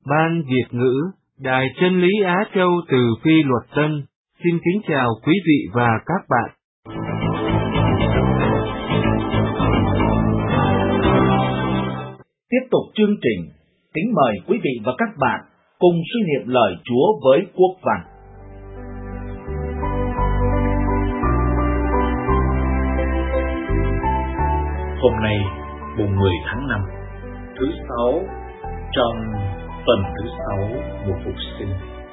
Ban Việt ngữ, Đài Chân lý Á Châu từ Phi Luật Tân, xin kính chào quý vị và các bạn. Tiếp tục chương trình, kính mời quý vị và các bạn cùng suy niệm lời Chúa với Quốc Văn. Hôm nay, mùng 10 tháng 5, thứ Sáu trong tuần thứ 6 mùa Phục sinh.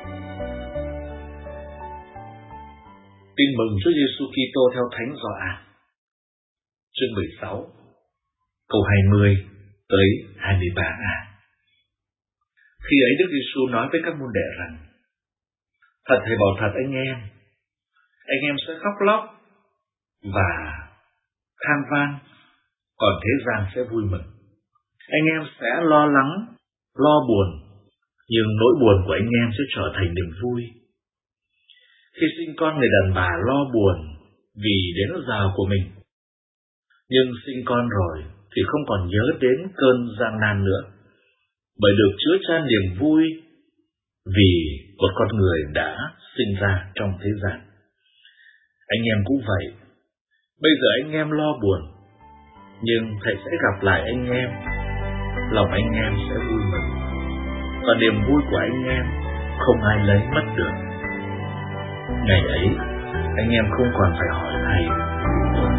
Tin mừng Chúa Giêsu Kitô theo Thánh Gioan, chương 16, câu 20 tới 23a. Khi ấy Đức Giêsu nói với các môn đệ rằng: Thật thầy bảo thật anh em sẽ khóc lóc và than van, còn thế gian sẽ vui mừng. Anh em sẽ lo lắng, lo buồn, nhưng nỗi buồn của anh em sẽ trở thành niềm vui. Khi sinh con, người đàn bà lo buồn vì đến giờ của mình, nhưng sinh con rồi thì không còn nhớ đến cơn gian nan nữa, bởi được chứa chan niềm vui vì một con người đã sinh ra trong thế gian. Anh em cũng vậy. Bây giờ anh em lo buồn, nhưng thầy sẽ gặp lại anh em, lòng anh em sẽ vui mừng, và niềm vui của anh em không ai lấy mất được. Ngày ấy, anh em không còn phải hỏi thầy nữa.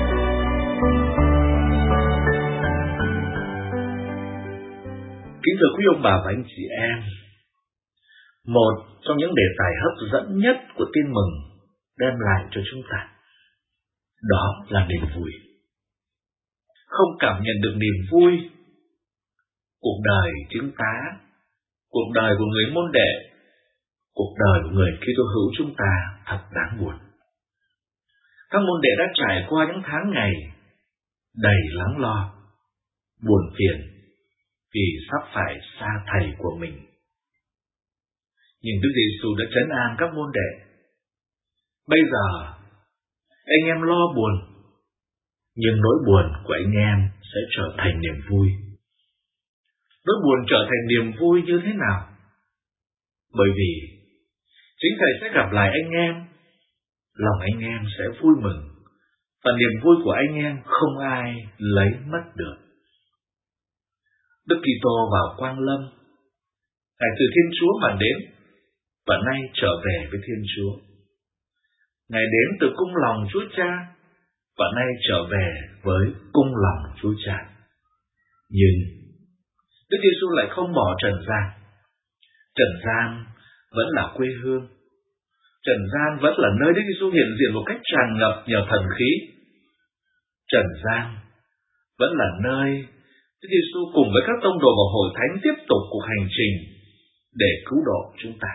Kính thưa quý ông bà và anh chị em, một trong những đề tài hấp dẫn nhất của tin mừng đem lại cho chúng ta, đó là niềm vui. Không cảm nhận được niềm vui, cuộc đời chứng tá, cuộc đời của người môn đệ, cuộc đời của người Kitô hữu chúng ta thật đáng buồn. Các môn đệ đã trải qua những tháng ngày đầy lắng lo, buồn phiền vì sắp phải xa thầy của mình. Nhưng Đức Giêsu đã trấn an các môn đệ. Bây giờ anh em lo buồn, nhưng nỗi buồn của anh em sẽ trở thành niềm vui. Nỗi buồn trở thành niềm vui như thế nào? Bởi vì chính thầy sẽ gặp lại anh em, lòng anh em sẽ vui mừng, và niềm vui của anh em không ai lấy mất được. Đức Kitô vào Quang Lâm, Ngài từ Thiên Chúa mà đến, và nay trở về với Thiên Chúa. Ngài đến từ cung lòng Chúa Cha, và nay trở về với cung lòng Chúa Cha. Nhưng Đức Giêsu lại không bỏ trần gian. Trần gian vẫn là quê hương. Trần gian vẫn là nơi Đức Giêsu hiện diện một cách tràn ngập nhờ thần khí. Trần gian vẫn là nơi Đức Giêsu cùng với các tông đồ và hội thánh tiếp tục cuộc hành trình để cứu độ chúng ta.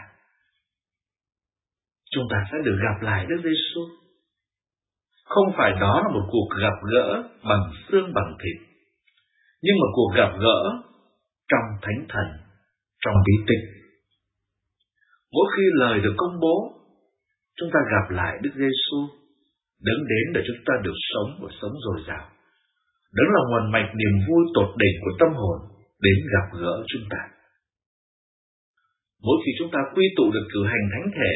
Chúng ta sẽ được gặp lại Đức Giêsu. Không phải đó là một cuộc gặp gỡ bằng xương bằng thịt, nhưng một cuộc gặp gỡ trong Thánh Thần, trong bí tích. Mỗi khi lời được công bố, chúng ta gặp lại Đức Giêsu, đấng đến để chúng ta được sống và sống dồi dào. Đấng là nguồn mạch niềm vui tột đỉnh của tâm hồn đến gặp gỡ chúng ta. Mỗi khi chúng ta quy tụ được cử hành thánh thể,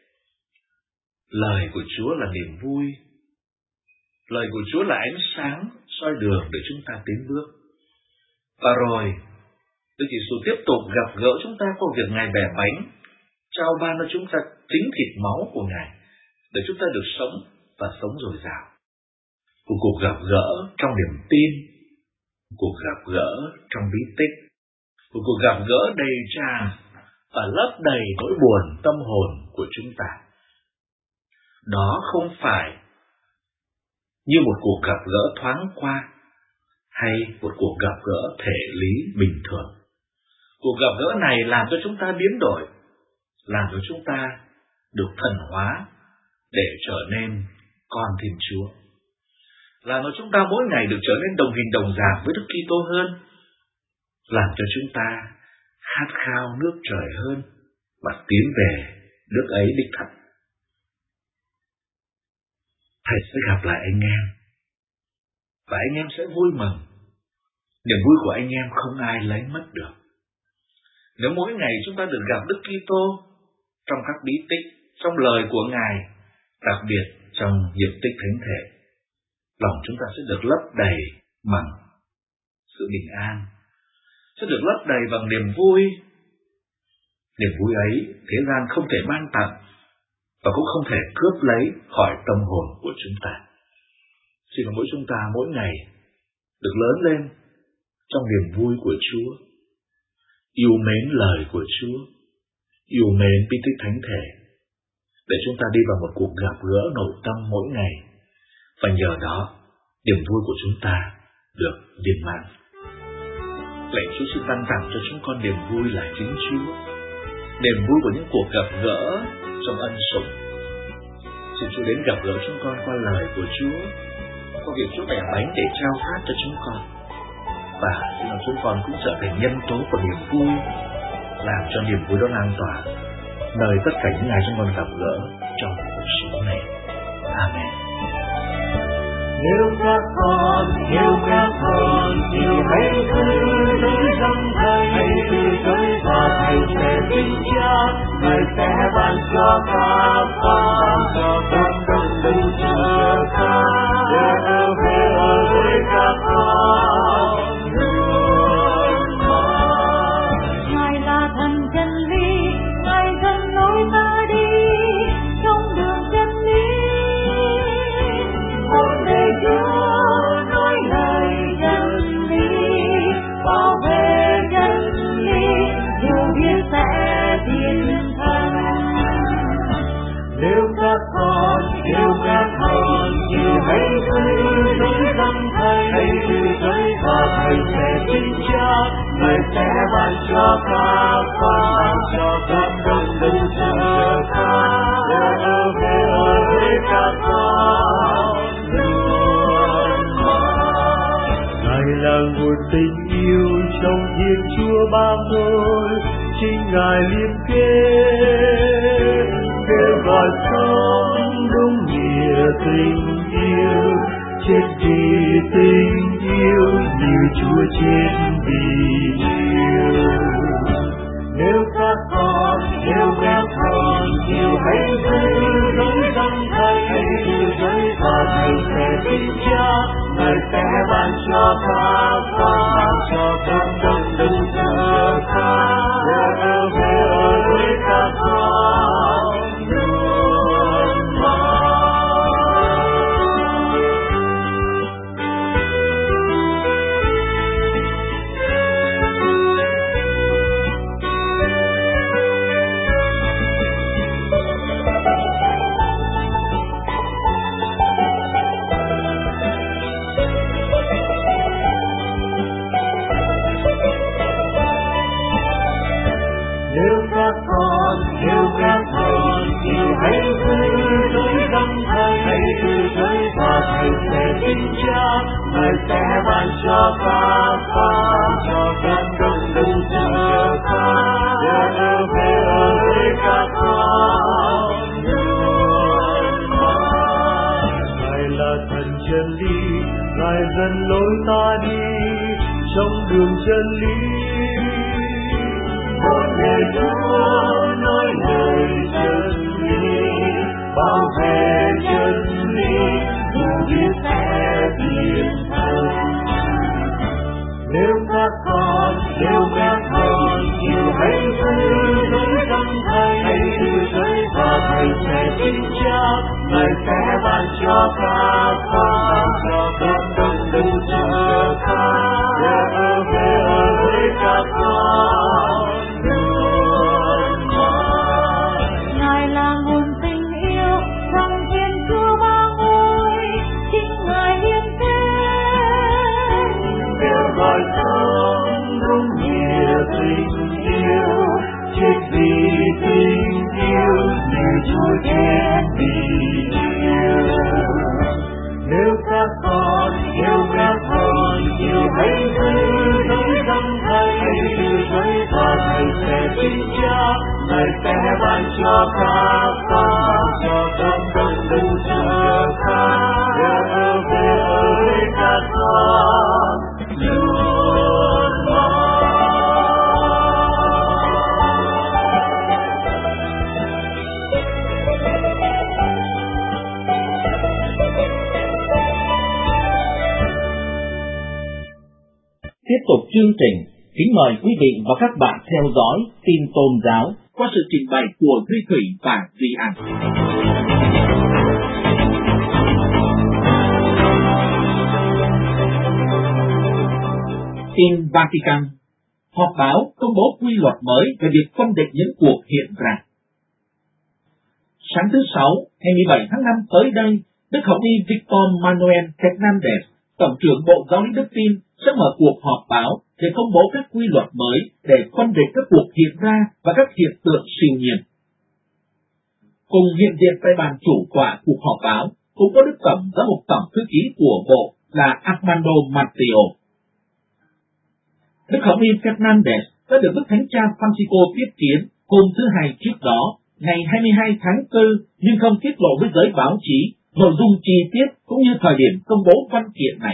lời của Chúa là niềm vui. Lời của Chúa là ánh sáng soi đường để chúng ta tiến bước. Và rồi, Đức Giêsu tiếp tục gặp gỡ chúng ta qua việc Ngài bẻ bánh, trao ban cho chúng ta chính thịt máu của Ngài, để chúng ta được sống và sống dồi dào. Một cuộc gặp gỡ trong niềm tin, một cuộc gặp gỡ trong bí tích, một cuộc gặp gỡ đầy tràn và lấp đầy nỗi buồn tâm hồn của chúng ta. Đó không phải như một cuộc gặp gỡ thoáng qua hay một cuộc gặp gỡ thể lý bình thường. Cuộc gặp gỡ này làm cho chúng ta biến đổi, làm cho chúng ta được thần hóa để trở nên con Thiên Chúa, làm cho chúng ta mỗi ngày được trở nên đồng hình đồng dạng với Đức Kitô hơn, làm cho chúng ta khát khao nước trời hơn và tiến về nước ấy đích thật. Thầy sẽ gặp lại anh em, và anh em sẽ vui mừng. Niềm vui của anh em không ai lấy mất được. Nếu mỗi ngày chúng ta được gặp Đức Kitô trong các bí tích, trong lời của Ngài, đặc biệt trong nhịp tích thánh thể, lòng chúng ta sẽ được lấp đầy bằng sự bình an, sẽ được lấp đầy bằng niềm vui. Niềm vui ấy thế gian không thể ban tặng và cũng không thể cướp lấy khỏi tâm hồn của chúng ta. Xin mỗi chúng ta mỗi ngày được lớn lên trong niềm vui của Chúa, yêu mến lời của Chúa, yêu mến bí tích thánh thể, để chúng ta đi vào một cuộc gặp gỡ nội tâm mỗi ngày, và nhờ đó niềm vui của chúng ta được viên mãn. Lạy Chúa xin ban tặng cho chúng con niềm vui là chính Chúa, niềm vui của những cuộc gặp gỡ trong ân sủng. Xin Chúa đến gặp gỡ chúng con qua lời của Chúa, qua việc Chúa bẻ bánh để trao phát cho chúng con, và xin chúng con cũng trở thành nhân tố của niềm vui, làm cho niềm vui đó lan tỏa nơi tất cả những ai chúng con gặp gỡ trong cuộc sống này. Amen. Nếu các con chịu hãy cứ tới dâng thầy, và thầy sẽ tin chắc Ngài sẽ ban cho các con đừng chờ ta về với các con luôn mãi. Ngài là thần chân lý, Ngài dẫn lối ta đi trong đường chân lý. Một đời Chúa nói lời chân lý, bảo vệ chân lý, dù biết sẽ thiên thân. Nếu các con chịu hãy cứ tới dâng thầy, và thầy sẽ tin chắc Ngài sẽ ban cho các con đừng chờ ta về với các con luôn mãi. Ngài là nguồn tình yêu trong Thiên Chúa Ba Ngôi, chính Ngài liên kết kêu gọi sống đúng nghĩa tình yêu, chết vì tình yêu như Chúa chết vì yêu. Nếu các con chịu hãy tới dâng thầy, và thầy sẽ tin chắc Ngài sẽ ban cho các con đừng chờ ta về với các con luôn mãi. Nếu các con chịu hãy tới dâng thầy, và thầy sẽ tin chắc Ngài sẽ ban cho các con đừng chờ ta về với các con luôn mãi. Ngài là thần chân lý, Ngài dẫn lối ta đi trong đường chân lý. Một ngày Chúa nói lời chân lý, bảo vệ chân lý, dù biết sẽ thiên thân. Nếu các con chịu hãy tới dâng thầy, và thầy sẽ tin chắc Ngài sẽ ban cho các con đừng chờ ta về với các con. Ngài là nguồn tình yêu trong Thiên Chúa Ba Ngôi, chính Ngài liên kết kêu gọi sống đúng nghĩa tình yêu, chết vì tình yêu như Chúa chết vì yêu. Nếu các con chịu hãy tới dâng thầy, và thầy sẽ tin chắc Ngài sẽ ban cho các con đừng chờ ta về với các con luôn mãi. tiếp tục chương trình, kính mời quý vị và các bạn theo dõi tin tôn giáo qua sự trình bày của Duy Thủy và Duy An. Tin Vatican. Họp báo công bố quy luật mới về việc phân định những cuộc hiện ra. Sáng thứ Sáu, ngày 17 tháng 5 tới đây, Đức Hồng Y Victor Manuel Fernandez, Tổng trưởng Bộ Giáo lý Đức Tin, sẽ mở cuộc họp báo để công bố các quy luật mới để phân định các cuộc hiện ra và các hiện tượng siêu nhiên. Cùng hiện diện tại bàn chủ tọa cuộc họp báo cũng có Đức Tổng Giám mục Tổng thư ký của Bộ là Armando Matteo. Đức Hồng Y Fernandez đã được Đức Thánh Cha Francisco tiếp kiến hôm thứ Hai trước đó, ngày 22 tháng 4, nhưng không tiết lộ với giới báo chí nội dung chi tiết cũng như thời điểm công bố văn kiện này.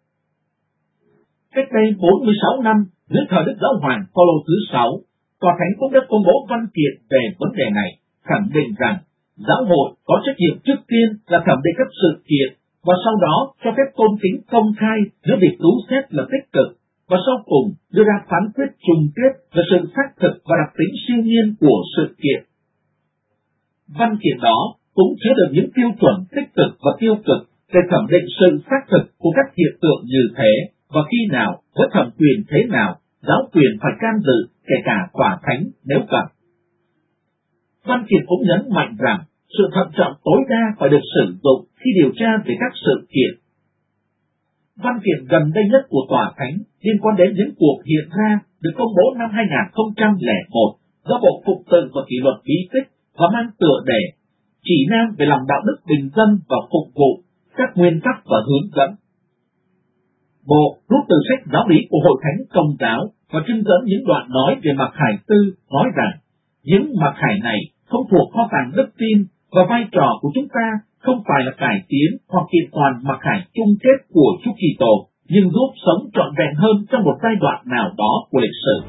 Cách đây 46 năm, dưới thời Đức Giáo hoàng Phaolô thứ 6, Tòa Thánh cũng đã công bố văn kiện về vấn đề này, khẳng định rằng giáo hội có trách nhiệm trước tiên là thẩm định các sự kiện và sau đó cho phép tôn kính công khai nếu việc cứu xét là tích cực, và sau cùng đưa ra phán quyết chung kết về sự xác thực và đặc tính siêu nhiên của sự kiện. Văn kiện đó cũng chứa được những tiêu chuẩn tích cực và tiêu cực để thẩm định sự xác thực của các hiện tượng như thế, và khi nào, với thẩm quyền thế nào, giáo quyền phải can dự, kể cả tòa thánh nếu cần. Văn kiện cũng nhấn mạnh rằng sự thận trọng tối đa phải được sử dụng khi điều tra về các sự kiện. Văn kiện gần đây nhất của tòa thánh liên quan đến những cuộc hiện ra được công bố năm 2001 do Bộ Phụng tự và Kỷ luật bí tích và mang tựa đề Chỉ nam về lòng đạo đức bình dân và phục vụ, các nguyên tắc và hướng dẫn. Bộ rút từ sách giáo lý của Hội Thánh Công giáo và trưng dẫn những đoạn nói về mặc khải tư, nói rằng những mặc khải này không thuộc kho tàng đức tin và vai trò của chúng ta không phải là cải tiến hoặc kiện toàn mặc khải chung kết của Chúa Kitô, nhưng giúp sống trọn vẹn hơn trong một giai đoạn nào đó của lịch sử.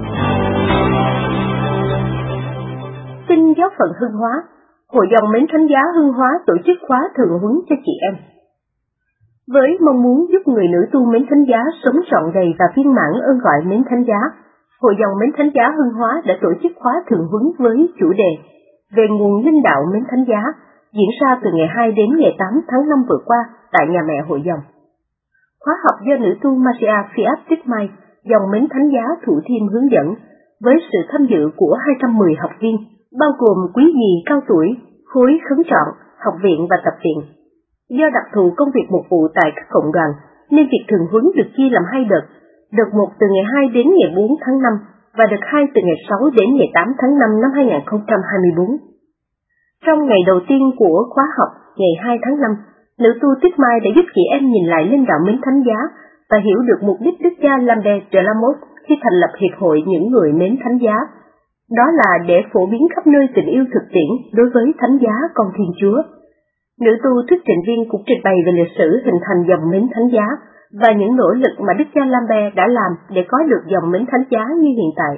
Tin giáo phận Hưng Hóa. Hội dòng Mến Thánh Giá Hưng Hóa tổ chức khóa thượng huấn cho chị em. Với mong muốn giúp người nữ tu Mến Thánh Giá sống trọn đầy và viên mãn ơn gọi Mến Thánh Giá, Hội dòng Mến Thánh Giá Hưng Hóa đã tổ chức khóa thượng huấn với chủ đề về nguồn linh đạo Mến Thánh Giá, diễn ra từ ngày 2 đến ngày 8 tháng 5 vừa qua tại nhà mẹ Hội dòng. Khóa học do nữ tu Maria Fiat Tích-mai, dòng Mến Thánh Giá Thủ Thiêm hướng dẫn, với sự tham dự của 210 học viên, bao gồm quý vị cao tuổi, khối khấn trọn, học viện và tập viện. Do đặc thù công việc mục vụ tại các cộng đoàn, nên việc thường huấn được chia làm 2 đợt, đợt 1 từ ngày 2 đến ngày 4 tháng 5 và đợt 2 từ ngày 6 đến ngày 8 tháng 5 năm 2024. Trong ngày đầu tiên của khóa học, ngày 2 tháng 5, nữ tu Tích Mai đã giúp chị em nhìn lại linh đạo Mến Thánh Giá và hiểu được mục đích Đức cha Lambert de la Mothe khi thành lập Hiệp hội những người Mến Thánh Giá. Đó là để phổ biến khắp nơi tình yêu thực tiễn đối với Thánh Giá con Thiên Chúa. Nữ tu thuyết trình viên cũng trình bày về lịch sử hình thành dòng Mến Thánh Giá và những nỗ lực mà Đức cha Lambert đã làm để có được dòng Mến Thánh Giá như hiện tại.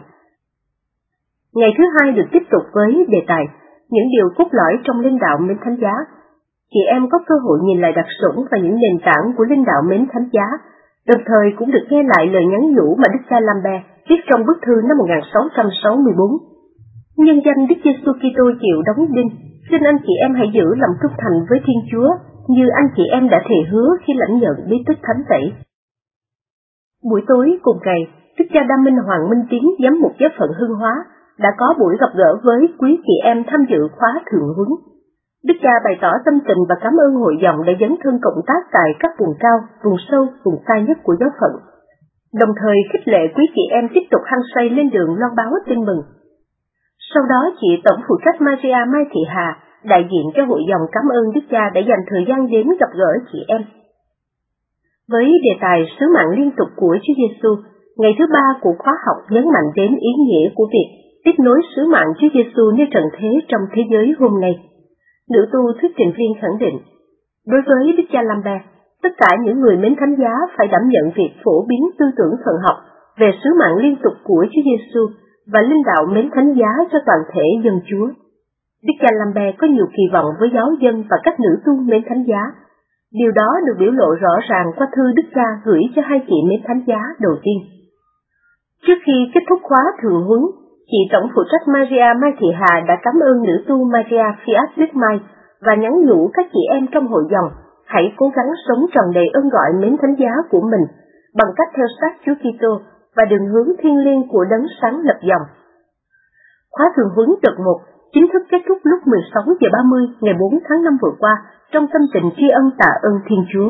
Ngày thứ hai được tiếp tục với đề tài những điều cốt lõi trong linh đạo Mến Thánh Giá. Chị em có cơ hội nhìn lại đặc sủng và những nền tảng của linh đạo Mến Thánh Giá, đồng thời cũng được nghe lại lời nhắn nhủ mà Đức cha Lambert viết trong bức thư năm 1664. Nhân danh Đức Giêsu Kitô chịu đóng đinh, xin anh chị em hãy giữ lòng trung thành với Thiên Chúa như anh chị em đã thề hứa khi lãnh nhận bí tích thánh tẩy. Buổi tối cùng ngày, Đức cha Đa Minh Hoàng Minh Tiến, giám mục giáo phận Hưng Hóa, đã có buổi gặp gỡ với quý chị em tham dự khóa thượng huấn. Đức cha bày tỏ tâm tình và cảm ơn hội dòng đã dấn thân cộng tác tại các vùng cao, vùng sâu, vùng xa nhất của giáo phận, đồng thời khích lệ quý chị em tiếp tục hăng say lên đường loan báo tin mừng. Sau đó, chị tổng phụ trách Maria Mai Thị Hà, đại diện cho hội dòng, cảm ơn Đức cha đã dành thời gian đến gặp gỡ chị em. Với đề tài sứ mạng liên tục của Chúa Giêsu, ngày thứ ba của khóa học nhấn mạnh đến ý nghĩa của việc tiếp nối sứ mạng Chúa Giêsu nơi trần thế trong thế giới hôm nay. Nữ tu thuyết trình viên khẳng định, đối với Đức cha Lambert, tất cả những người Mến Thánh Giá phải đảm nhận việc phổ biến tư tưởng thần học về sứ mạng liên tục của Chúa Giêsu và linh đạo Mến Thánh Giá cho toàn thể dân Chúa. Đức cha Lambert có nhiều kỳ vọng với giáo dân và các nữ tu Mến Thánh Giá. Điều đó được biểu lộ rõ ràng qua thư Đức Cha gửi cho hai chị mến thánh giá đầu tiên. Trước khi kết thúc khóa thường huấn, chị tổng phụ trách Maria Mai Thị Hà đã cảm ơn nữ tu Maria Fiat Đức Mai và nhắn nhủ các chị em trong hội dòng hãy cố gắng sống tròn đầy ơn gọi mến thánh giá của mình bằng cách theo sát Chúa Kitô và đường hướng thiêng liêng của đấng sáng lập dòng. Khóa thường huấn đợt 1 chính thức kết thúc lúc 16:30 ngày 4 tháng 5 vừa qua trong tâm tình tri ân tạ ơn Thiên Chúa.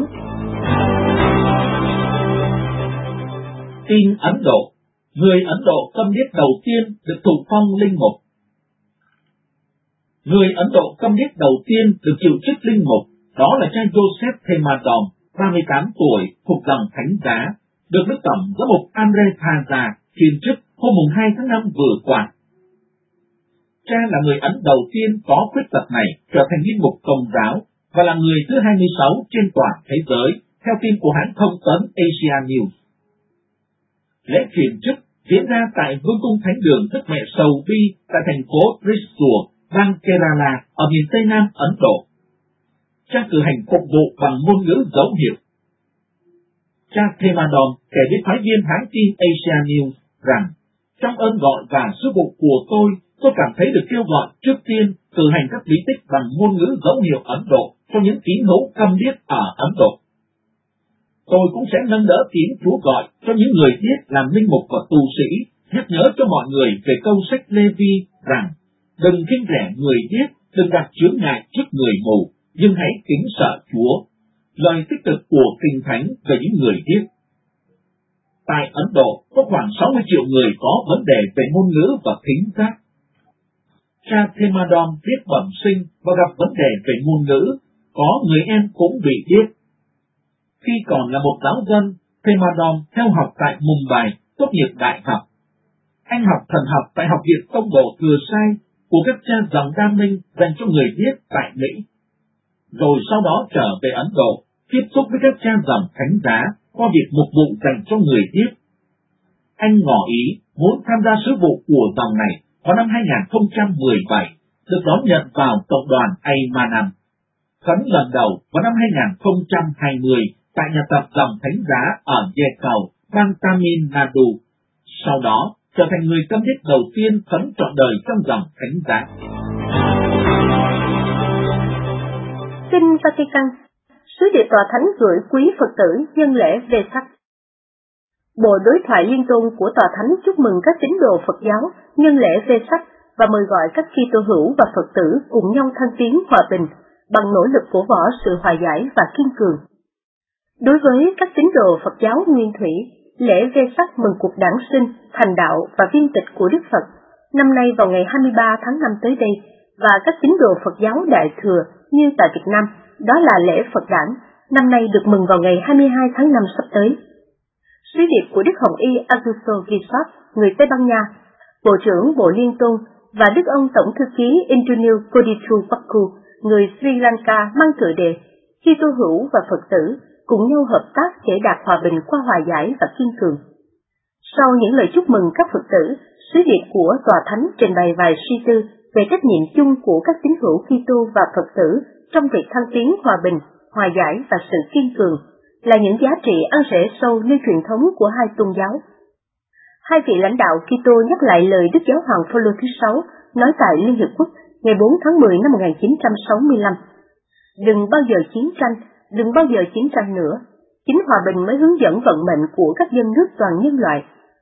Tin Ấn Độ. Người Ấn Độ câm điếc đầu tiên được thụ phong linh mục. Người Ấn Độ câm điếc đầu tiên được chịu chức linh mục, đó là cha Joseph Themadom, 38 tuổi, thuộc dòng Thánh Giá, được Đức Tổng Giám mục Andre Thaza kiêm chức hôm 2 tháng 5 vừa qua. Cha là người Ấn đầu tiên có khuyết tật này trở thành linh mục Công giáo và là người thứ 26 trên toàn thế giới, theo tin của hãng thông tấn Asia News. Lễ truyền chức diễn ra tại Vương cung Thánh đường Đức Mẹ Sầu Bi tại thành phố Thrissur, bang Kerala ở miền Tây Nam Ấn Độ. Cha cử hành phục vụ bằng ngôn ngữ dấu hiệu. Cha Themadom kể với phái viên hãng tin Asia News rằng trong ơn gọi và sứ vụ của tôi cảm thấy được kêu gọi trước tiên cử hành các bí tích bằng ngôn ngữ dấu hiệu Ấn Độ cho những tín hữu câm điếc ở Ấn Độ. Tôi cũng sẽ nâng đỡ tiếng Chúa gọi cho những người điếc làm linh mục và tu sĩ, nhắc nhớ cho mọi người về câu sách Lê-vi rằng đừng khinh rẻ người điếc, đừng đặt chướng ngại trước người mù, nhưng hãy kính sợ Chúa. Lời tích cực của Kinh Thánh về những người điếc. Tại Ấn Độ có khoảng 60 triệu người có vấn đề về ngôn ngữ và thính giác. Cha Themadom điếc bẩm sinh và gặp vấn đề về ngôn ngữ, có người em cũng bị điếc. Khi còn là một giáo dân, Themadom theo học tại Mumbai, tốt nghiệp đại học. Anh học thần học tại Học viện Tông Đồ Thừa Sai của các cha dòng Đa Minh dành cho người điếc tại Mỹ. Rồi sau đó trở về Ấn Độ, tiếp xúc với các cha dòng Thánh Giá qua việc mục vụ dành cho người điếc. Anh ngỏ ý muốn tham gia sứ vụ của dòng này vào năm 2017, được đón nhận vào cộng đoàn Aymanam. Khấn lần đầu vào năm 2020 tại nhà tập dòng Thánh Giá ở Dê Cầu, bang Tamil Nadu. Sau đó trở thành người câm điếc đầu tiên khấn trọn đời trong dòng Thánh Giá. Kinh Vatican. Sứ điệp Tòa Thánh gửi quý Phật tử nhân lễ Vesak. Bộ đối thoại liên tôn của Tòa Thánh chúc mừng các tín đồ Phật giáo nhân lễ Vesak và mời gọi các Kitô hữu và Phật tử cùng nhau thăng tiến hòa bình bằng nỗ lực cổ võ sự hòa giải và kiên cường. Đối với các tín đồ Phật giáo nguyên thủy, lễ Vesak mừng cuộc đản sinh, thành đạo và viên tịch của Đức Phật năm nay vào ngày 23 tháng 5 tới đây, và các tín đồ Phật giáo Đại Thừa như tại Việt Nam, đó là lễ Phật đản, năm nay được mừng vào ngày 22 tháng 5 sắp tới. Sứ điệp của Đức Hồng Y Augusto Gisot, người Tây Ban Nha, Bộ trưởng Bộ Liên tôn, và Đức ông Tổng thư ký Indranil Kodithupaku, người Sri Lanka mang tựa đề Kitô hữu và Phật tử cùng nhau hợp tác để đạt hòa bình qua hòa giải và kiên cường. Sau những lời chúc mừng các Phật tử, sứ điệp của Tòa Thánh trình bày vài suy tư về trách nhiệm chung của các tín hữu Kitô và Phật tử trong việc thăng tiến hòa bình, hòa giải và sự kiên cường, là những giá trị ăn rễ sâu nơi truyền thống của hai tôn giáo. Hai vị lãnh đạo Kitô nhắc lại lời Đức Giáo hoàng Phaolô thứ 6 nói tại Liên Hiệp Quốc ngày 4 tháng 10 năm 1965. Đừng bao giờ chiến tranh, đừng bao giờ chiến tranh nữa. Chính hòa bình mới hướng dẫn vận mệnh của các dân nước toàn nhân loại.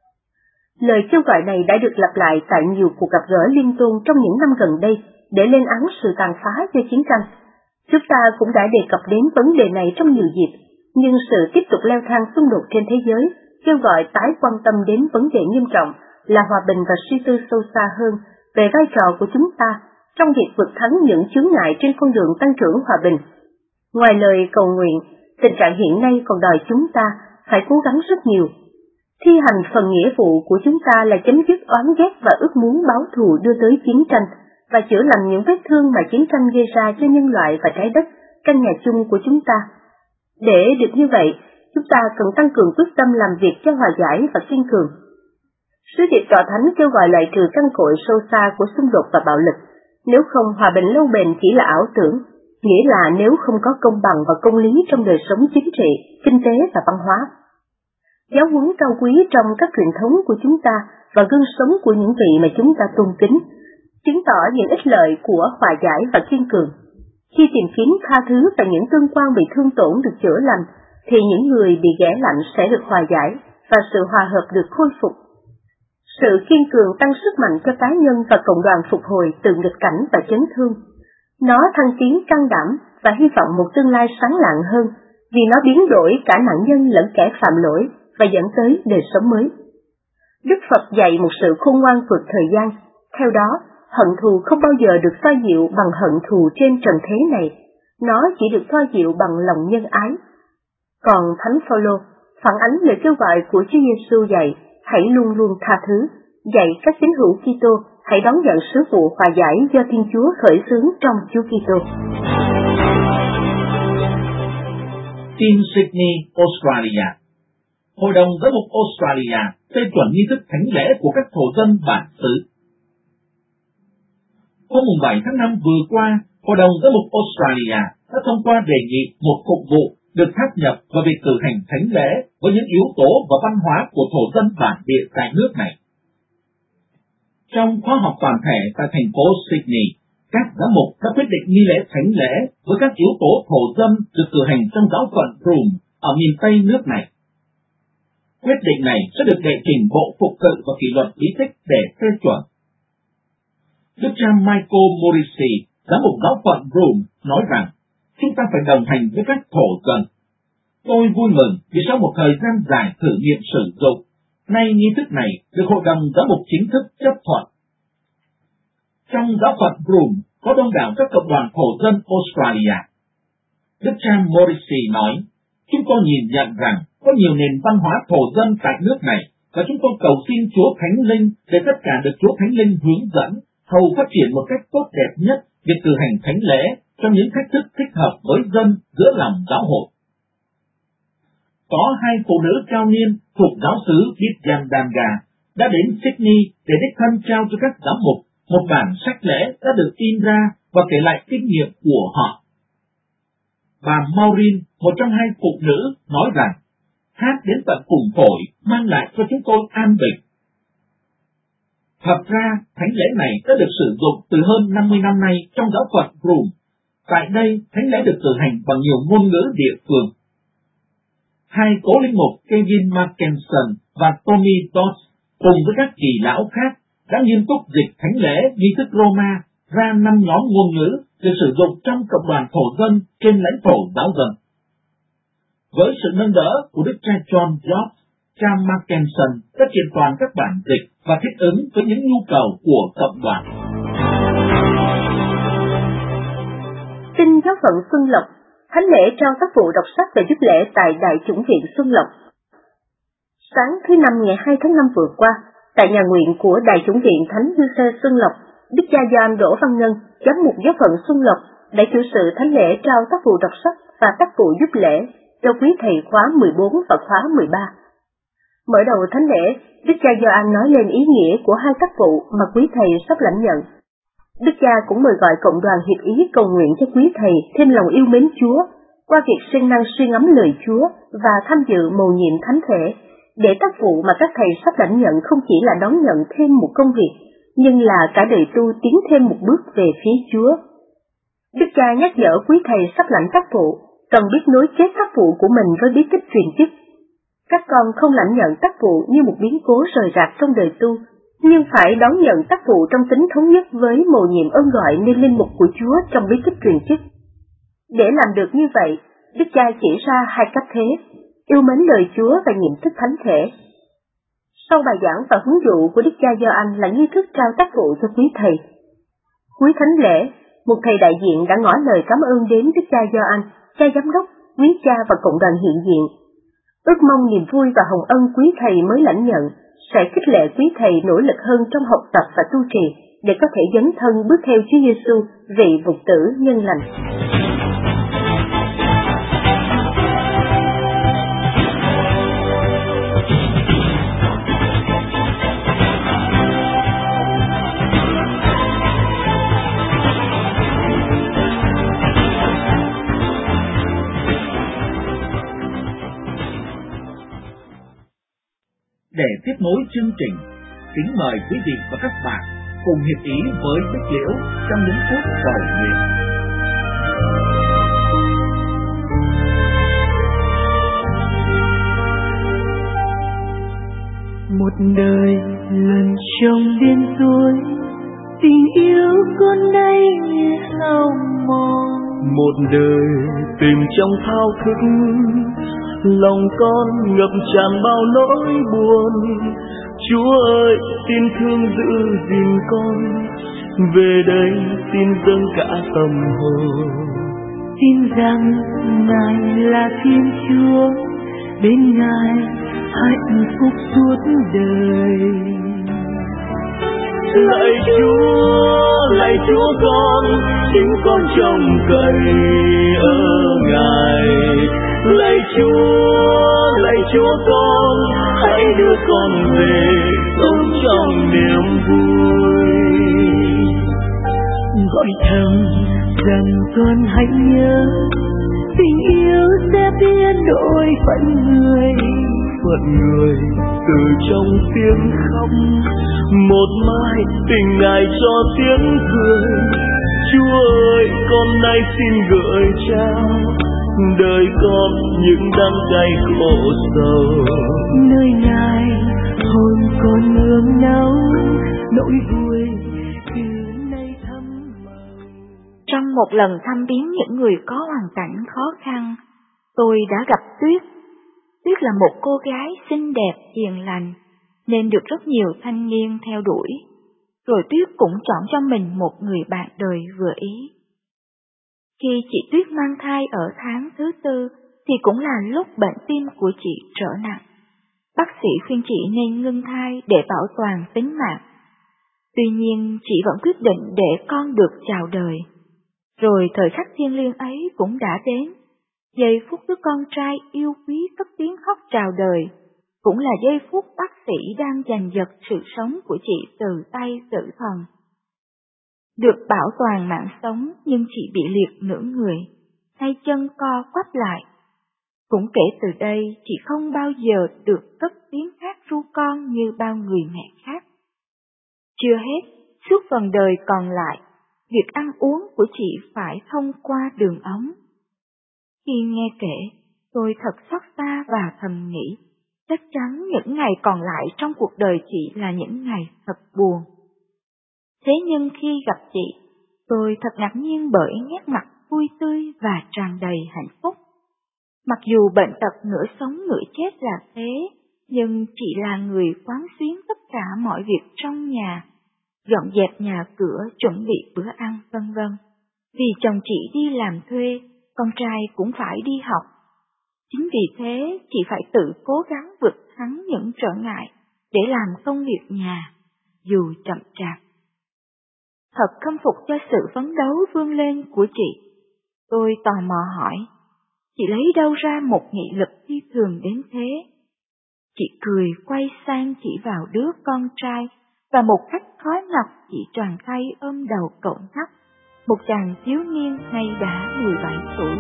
Lời kêu gọi này đã được lặp lại tại nhiều cuộc gặp gỡ liên tôn trong những năm gần đây để lên án sự tàn phá do chiến tranh. Chúng ta cũng đã đề cập đến vấn đề này trong nhiều dịp, nhưng sự tiếp tục leo thang xung đột trên thế giới kêu gọi tái quan tâm đến vấn đề nghiêm trọng là hòa bình và suy tư sâu xa hơn về vai trò của chúng ta trong việc vượt thắng những chướng ngại trên con đường tăng trưởng hòa bình. Ngoài lời cầu nguyện, tình trạng hiện nay còn đòi chúng ta phải cố gắng rất nhiều. Thi hành phần nghĩa vụ của chúng ta là chấm dứt oán ghét và ước muốn báo thù đưa tới chiến tranh và chữa lành những vết thương mà chiến tranh gây ra cho nhân loại và trái đất, căn nhà chung của chúng ta. Để được như vậy, chúng ta cần tăng cường quyết tâm làm việc cho hòa giải và kiên cường. Sứ điệp Tòa Thánh kêu gọi loại trừ căn cội sâu xa của xung đột và bạo lực. Nếu không, hòa bình lâu bền chỉ là ảo tưởng. nghĩa là nếu không có công bằng và công lý trong đời sống chính trị, kinh tế và văn hóa. Giáo huấn cao quý trong các truyền thống của chúng ta và gương sống của những vị mà chúng ta tôn kính, chứng tỏ những ích lợi của hòa giải và kiên cường. Khi tìm kiếm tha thứ và những tương quan bị thương tổn được chữa lành, thì những người bị ghẻ lạnh sẽ được hòa giải và sự hòa hợp được khôi phục. Sự kiên cường tăng sức mạnh cho cá nhân và cộng đoàn phục hồi từ nghịch cảnh và chấn thương. Nó thăng tiến can đảm và hy vọng một tương lai sáng lạng hơn, vì nó biến đổi cả nạn nhân lẫn kẻ phạm lỗi và dẫn tới đời sống mới. Đức Phật dạy một sự khôn ngoan vượt thời gian. Theo đó, hận thù không bao giờ được xoa dịu bằng hận thù trên trần thế này, nó chỉ được xoa dịu bằng lòng nhân ái. Còn Thánh Phaolô phản ánh lời kêu gọi của Chúa Giêsu dạy, hãy luôn luôn tha thứ, dạy các tín hữu Kitô hãy đón nhận sứ vụ hòa giải do Thiên Chúa khởi xướng trong Chúa Kitô. Tin Sydney, Australia. Hội đồng Giám mục Australia phê chuẩn nghi thức thánh lễ của các thổ dân bản xứ. Hôm 7 tháng 5 vừa qua, Hội đồng Giám mục Australia đã thông qua đề nghị một phục vụ được tháp nhập vào việc cử hành thánh lễ với những yếu tố và văn hóa của thổ dân bản địa tại nước này. Trong khóa học toàn thể tại thành phố Sydney, các giám mục đã quyết định nghi lễ thánh lễ với các yếu tố thổ dân được cử hành trong giáo phận Broome ở miền Tây nước này. Quyết định này sẽ được đệ trình Bộ Phục cự và Kỷ luật Bí tích để phê chuẩn. Đức cha Michael Morrissey, giám mục giáo phận Broome, nói rằng chúng ta phải đồng hành với các thổ dân. Tôi vui mừng vì sau một thời gian dài thử nghiệm sử dụng, nay nghi thức này được Hội đồng Giám mục chính thức chấp thuận. Trong giáo phận Broome có đông đảo các cộng đoàn thổ dân Australia. Đức cha Morrissey nói, chúng tôi nhìn nhận rằng có nhiều nền văn hóa thổ dân tại nước này và chúng tôi cầu xin Chúa Thánh Linh để tất cả được Chúa Thánh Linh hướng dẫn, hầu phát triển một cách tốt đẹp nhất việc cử hành thánh lễ trong những thách thức thích hợp với dân giữa lòng giáo hội. Có 2 phụ nữ cao niên thuộc giáo xứ Vidyandanga đã đến Sydney để đích thân trao cho các giám mục một bản sách lễ đã được in ra và kể lại kinh nghiệm của họ. Bà Maureen, một trong 2 phụ nữ, nói rằng hát đến tận cùng phổi mang lại cho chúng tôi an bình. Thật ra, thánh lễ này đã được sử dụng từ hơn 50 năm nay trong giáo phận Broome. Tại đây, thánh lễ được cử hành bằng nhiều ngôn ngữ địa phương. 2 cố linh mục Kevin Mackensen và Tommy Dodds cùng với các kỳ lão khác đã nghiêm túc dịch thánh lễ nghi thức Roma ra 5 nhóm ngôn ngữ được sử dụng trong cộng đoàn thổ dân trên lãnh thổ giáo dân. Với sự nâng đỡ của Đức cha John George, cha Mackensen đã kiện toàn các bản dịch và thích ứng với những nhu cầu của cộng đoàn. Tin giáo phận Xuân Lộc, thánh lễ trao tác vụ đọc sách và giúp lễ tại Đại chủng viện Xuân Lộc. Sáng thứ Năm ngày 2 tháng 5 vừa qua, tại nhà nguyện của Đại chủng viện Thánh Giuse Xuân Lộc, Đức cha Gioan Đỗ Văn Ngân, giám mục giáo phận Xuân Lộc, đã chủ sự thánh lễ trao tác vụ đọc sách và tác vụ giúp lễ cho quý thầy khóa 14 và khóa 13. Mở đầu thánh lễ, Đức cha Gioan nói lên ý nghĩa của 2 tác vụ mà quý thầy sắp lãnh nhận. Đức cha cũng mời gọi cộng đoàn hiệp ý cầu nguyện cho quý thầy thêm lòng yêu mến Chúa qua việc siêng năng suy ngẫm lời Chúa và tham dự mầu nhiệm thánh thể, để tác vụ mà các thầy sắp lãnh nhận không chỉ là đón nhận thêm một công việc, nhưng là cả đời tu tiến thêm một bước về phía Chúa. Đức cha nhắc nhở quý thầy sắp lãnh tác vụ cần biết nối kết tác vụ của mình với bí tích truyền chức. Các con không lãnh nhận tác vụ như một biến cố rời rạc trong đời tu, nhưng phải đón nhận tác vụ trong tính thống nhất với mầu nhiệm ơn gọi nên linh mục của Chúa trong bí tích truyền chức. Để làm được như vậy, Đức cha chỉ ra 2 cách thế: yêu mến lời Chúa và nhiệm chức thánh thể. Sau bài giảng và huấn dụ của Đức cha Gioan là nghi thức trao tác vụ cho quý thầy. Cuối thánh lễ, một thầy đại diện đã ngỏ lời cảm ơn đến Đức cha Gioan, cha giám đốc, quý cha và cộng đoàn hiện diện. Ước mong niềm vui và hồng ân quý thầy mới lãnh nhận sẽ khích lệ quý thầy nỗ lực hơn trong học tập và tu trì để có thể dấn thân bước theo Chúa Giêsu vị Mục tử nhân lành. nối chương trình, kính mời quý vị và các bạn cùng hiệp ý với Bích Liễu trong những phút cầu nguyện. Một đời lần trong đêm tối, tình yêu con nay hao mòn. Một đời tìm trong thao thức, lòng con ngập tràn bao nỗi buồn. Chúa ơi, xin thương giữ gìn con, về đây xin dâng cả tâm hồn. Tin rằng Ngài là Thiên Chúa, bên Ngài hạnh phúc suốt đời. Lạy Chúa con, chính con trông cậy ở Ngài. Lạy Chúa con, hãy đưa con về sống trong niềm vui. Gọi thầm rằng con hãy nhớ, tình yêu sẽ biến đổi phận người. Từ trong tiếng khóc, một mai tình Ngài cho tiếng cười. Chúa ơi, con nay xin gửi trao đời con những đắng cay khổ sầu. Nơi Ngài hồn con ươm nấu, nỗi vui từ nay thắm màu. Trong một lần thăm viếng những người có hoàn cảnh khó khăn, tôi đã gặp Tuyết. Tuyết là một cô gái xinh đẹp, hiền lành, nên được rất nhiều thanh niên theo đuổi. Rồi Tuyết cũng chọn cho mình một người bạn đời vừa ý. Khi chị Tuyết mang thai ở tháng thứ 4 thì cũng là lúc bệnh tim của chị trở nặng. Bác sĩ khuyên chị nên ngưng thai để bảo toàn tính mạng. Tuy nhiên chị vẫn quyết định để con được chào đời. Rồi thời khắc thiêng liêng ấy cũng đã đến. Giây phút đứa con trai yêu quý cất tiếng khóc chào đời, cũng là giây phút bác sĩ đang giành giật sự sống của chị từ tay tử thần. Được bảo toàn mạng sống nhưng chị bị liệt nửa người, hai chân co quắp lại. Cũng kể từ đây chị không bao giờ được cất tiếng hát ru con như bao người mẹ khác. Chưa hết, suốt phần đời còn lại, việc ăn uống của chị phải thông qua đường ống. Khi nghe kể, tôi thật xót xa và thầm nghĩ, chắc chắn những ngày còn lại trong cuộc đời chị là những ngày thật buồn. Thế nhưng khi gặp chị, tôi thật ngạc nhiên bởi nét mặt vui tươi và tràn đầy hạnh phúc. Mặc dù bệnh tật nửa sống nửa chết là thế, nhưng chị là người quán xuyến tất cả mọi việc trong nhà, dọn dẹp nhà cửa, chuẩn bị bữa ăn vân vân. Vì chồng chị đi làm thuê, con trai cũng phải đi học. Chính vì thế, chị phải tự cố gắng vượt thắng những trở ngại để làm công việc nhà, dù chậm chạp. Thật khâm phục cho sự phấn đấu vươn lên của chị. Tôi tò mò hỏi, chị lấy đâu ra một nghị lực phi thường đến thế? Chị cười quay sang chỉ vào đứa con trai, và một cách khó nhọc chị tràn tay ôm đầu cậu nhóc, một chàng thiếu niên nay đã 17 tuổi.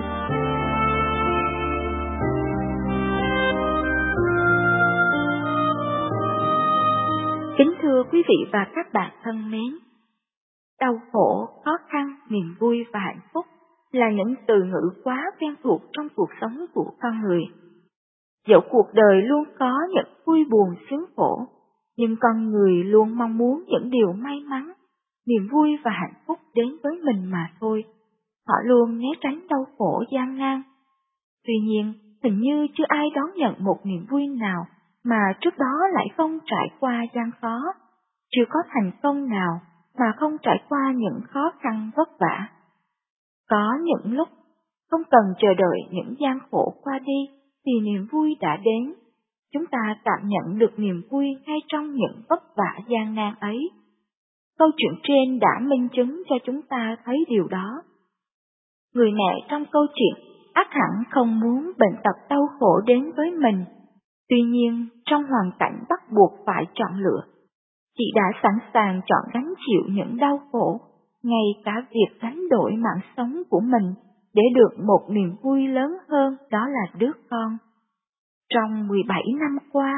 Kính thưa quý vị và các bạn thân mến, đau khổ, khó khăn, niềm vui và hạnh phúc là những từ ngữ quá quen thuộc trong cuộc sống của con người. Dẫu cuộc đời luôn có những vui buồn sướng khổ, nhưng con người luôn mong muốn những điều may mắn, niềm vui và hạnh phúc đến với mình mà thôi. Họ luôn né tránh đau khổ gian nan. Tuy nhiên, hình như chưa ai đón nhận một niềm vui nào mà trước đó lại không trải qua gian khó, chưa có thành công nào mà không trải qua những khó khăn vất vả. Có những lúc không cần chờ đợi những gian khổ qua đi thì niềm vui đã đến. Chúng ta cảm nhận được niềm vui ngay trong những vất vả gian nan ấy. Câu chuyện trên đã minh chứng cho chúng ta thấy điều đó. Người mẹ trong câu chuyện ắt hẳn không muốn bệnh tật đau khổ đến với mình. Tuy nhiên, trong hoàn cảnh bắt buộc phải chọn lựa, chị đã sẵn sàng chọn gánh chịu những đau khổ, ngay cả việc đánh đổi mạng sống của mình để được một niềm vui lớn hơn, đó là đứa con. Trong 17 năm qua,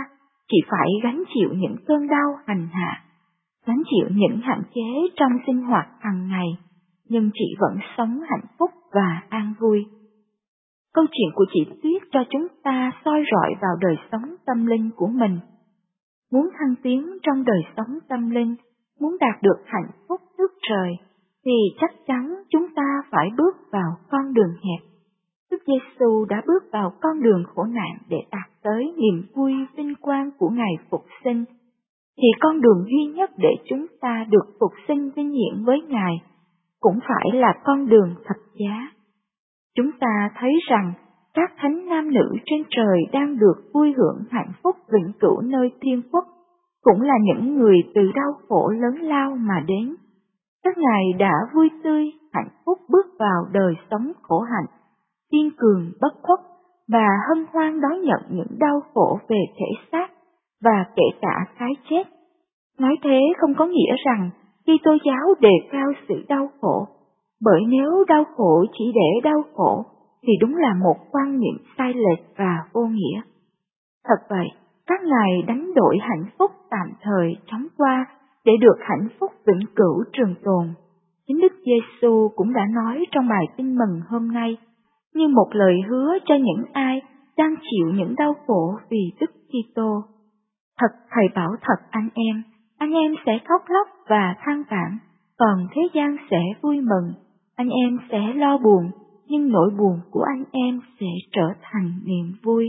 chỉ phải gánh chịu những cơn đau hành hạ, gánh chịu những hạn chế trong sinh hoạt hàng ngày, nhưng chị vẫn sống hạnh phúc và an vui. Câu chuyện của chị Tuyết cho chúng ta soi rọi vào đời sống tâm linh của mình. Muốn thăng tiến trong đời sống tâm linh, muốn đạt được hạnh phúc nước trời, thì chắc chắn chúng ta phải bước vào con đường hẹp. Đức Giêsu đã bước vào con đường khổ nạn để đạt tới niềm vui vinh quang của Ngày phục sinh, thì con đường duy nhất để chúng ta được phục sinh vinh hiển với Ngài cũng phải là con đường thập giá. Chúng ta thấy rằng các thánh nam nữ trên trời đang được vui hưởng hạnh phúc vĩnh cửu nơi thiên quốc, cũng là những người từ đau khổ lớn lao mà đến. Các ngài đã vui tươi, hạnh phúc bước vào đời sống khổ hạnh, kiên cường bất khuất và hân hoan đón nhận những đau khổ về thể xác và kể cả cái chết. Nói thế không có nghĩa rằng Kitô giáo đề cao sự đau khổ, bởi nếu đau khổ chỉ để đau khổ thì đúng là một quan niệm sai lệch và vô nghĩa. Thật vậy, các ngài đánh đổi hạnh phúc tạm thời chóng qua để được hạnh phúc vĩnh cửu trường tồn. Chính Đức Giêsu cũng đã nói trong bài tin mừng hôm nay, như một lời hứa cho những ai đang chịu những đau khổ vì Đức Kitô. Thật Thầy bảo thật anh em sẽ khóc lóc và than vãn, còn thế gian sẽ vui mừng. Anh em sẽ lo buồn, nhưng nỗi buồn của anh em sẽ trở thành niềm vui.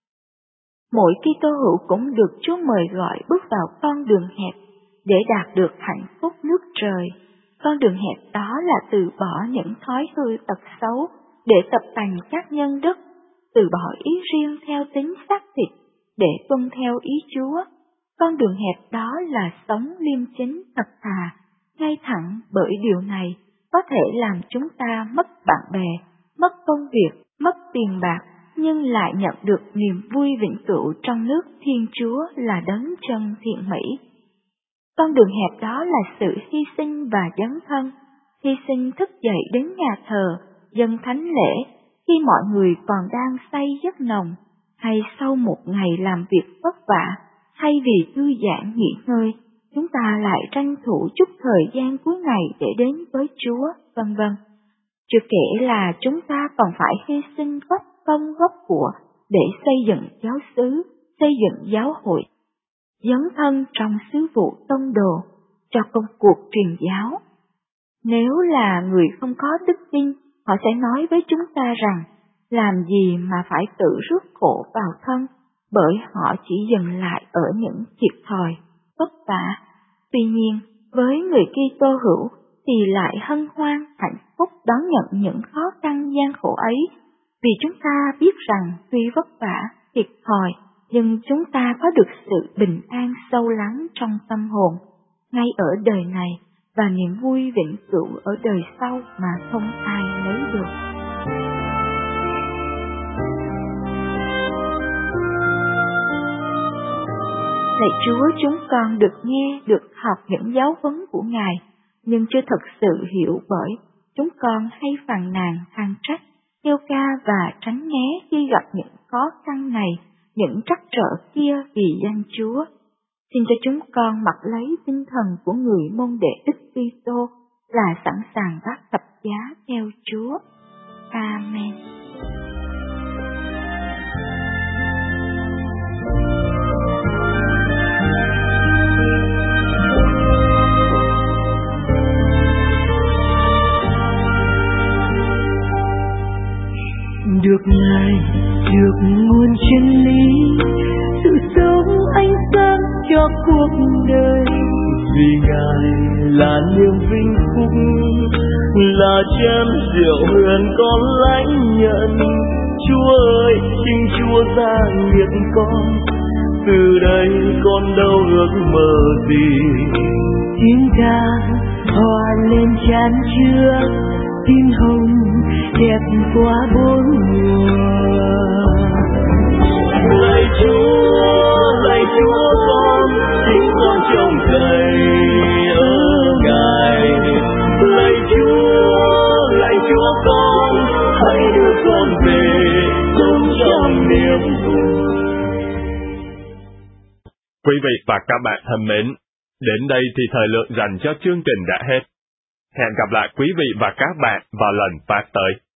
Mỗi Kitô hữu cũng được Chúa mời gọi bước vào con đường hẹp để đạt được hạnh phúc nước trời. Con đường hẹp đó là từ bỏ những thói hư tật xấu để tập tành các nhân đức, từ bỏ ý riêng theo tính xác thịt để tuân theo ý Chúa. Con đường hẹp đó là sống liêm chính thật thà, ngay thẳng, bởi điều này có thể làm chúng ta mất bạn bè, mất công việc, mất tiền bạc, nhưng lại nhận được niềm vui vĩnh cửu trong nước Thiên Chúa là Đấng chân thiện mỹ. Con đường hẹp đó là sự hy sinh và dấn thân, hy sinh thức dậy đến nhà thờ, dâng thánh lễ khi mọi người còn đang say giấc nồng, hay sau một ngày làm việc vất vả, thay vì thư giãn nghỉ ngơi, chúng ta lại tranh thủ chút thời gian cuối ngày để đến với Chúa, vân vân. Chưa kể là chúng ta còn phải hy sinh góp công góp của để xây dựng giáo xứ, xây dựng giáo hội, dấn thân trong sứ vụ tông đồ, cho công cuộc truyền giáo. Nếu là người không có đức tin, họ sẽ nói với chúng ta rằng, làm gì mà phải tự rước khổ vào thân, bởi họ chỉ dừng lại ở những thiệt thòi, vất vả. Tuy nhiên, với người Kitô hữu thì lại hân hoan hạnh phúc đón nhận những khó khăn gian khổ ấy, vì chúng ta biết rằng tuy vất vả, thiệt thòi, nhưng chúng ta có được sự bình an sâu lắng trong tâm hồn, ngay ở đời này, và niềm vui vĩnh cửu ở đời sau mà không ai lấy được. Lạy Chúa, chúng con được nghe, được học những giáo huấn của Ngài, nhưng chưa thật sự hiểu, bởi chúng con hay phàn nàn, than trách, kêu ca và tránh né khi gặp những khó khăn này, những trắc trở kia vì danh Chúa. Xin cho chúng con mặc lấy tinh thần của người môn đệ Đức Kitô là sẵn sàng vác thập giá theo Chúa. Amen. Được Ngài, được nguồn chân lý, sự sống ánh sáng cho cuộc đời. Vì Ngài là niềm vinh phúc, là chén rượu huyền con lãnh nhận. Chúa ơi, xin Chúa ra nghiệt con, từ đây con đâu ước mơ gì. Tiếng ca hòa lên chan chứa, tim hồng đẹp qua bốn mùa. Lạy Chúa con, xin con trông cậy ở Ngài. Lạy Chúa con, hãy đưa con về sống trong niềm vui. Quý vị và các bạn thân mến, đến đây thì thời lượng dành cho chương trình đã hết. Hẹn gặp lại quý vị và các bạn vào lần phát tới.